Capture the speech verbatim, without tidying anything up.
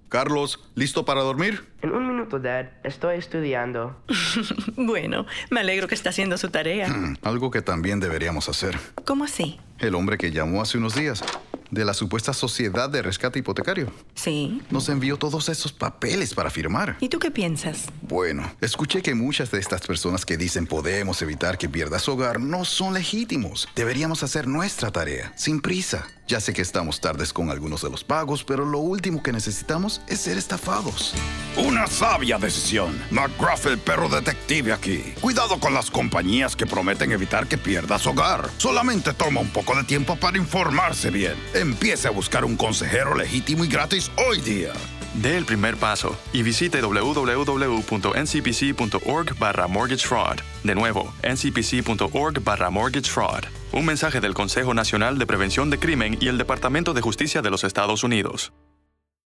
Carlos, ¿listo para dormir? En un minuto, Dad. Estoy estudiando. Bueno, me alegro que está haciendo su tarea. Hmm, algo que también deberíamos hacer. ¿Cómo así? El hombre que llamó hace unos días, de la supuesta sociedad de rescate hipotecario, Sí. nos envió todos esos papeles para firmar. ¿Y tú qué piensas? Bueno, escuché que muchas de estas personas que dicen podemos evitar que pierda su hogar no son legítimos. Deberíamos hacer nuestra tarea, sin prisa. Ya sé que estamos tardes con algunos de los pagos, pero lo último que necesitamos es ser estafados. Una sabia decisión. McGruff, el perro detective aquí. Cuidado con las compañías que prometen evitar que pierda su hogar. Solamente toma un poco de tiempo para informarse bien. Empiece a buscar un consejero legítimo y gratis hoy día. Dé el primer paso y visite w w w punto n c p c punto org barra mortgage fraud. De nuevo, n c p c punto org barra mortgage fraud. Un mensaje del Consejo Nacional de Prevención de Crimen y el Departamento de Justicia de los Estados Unidos.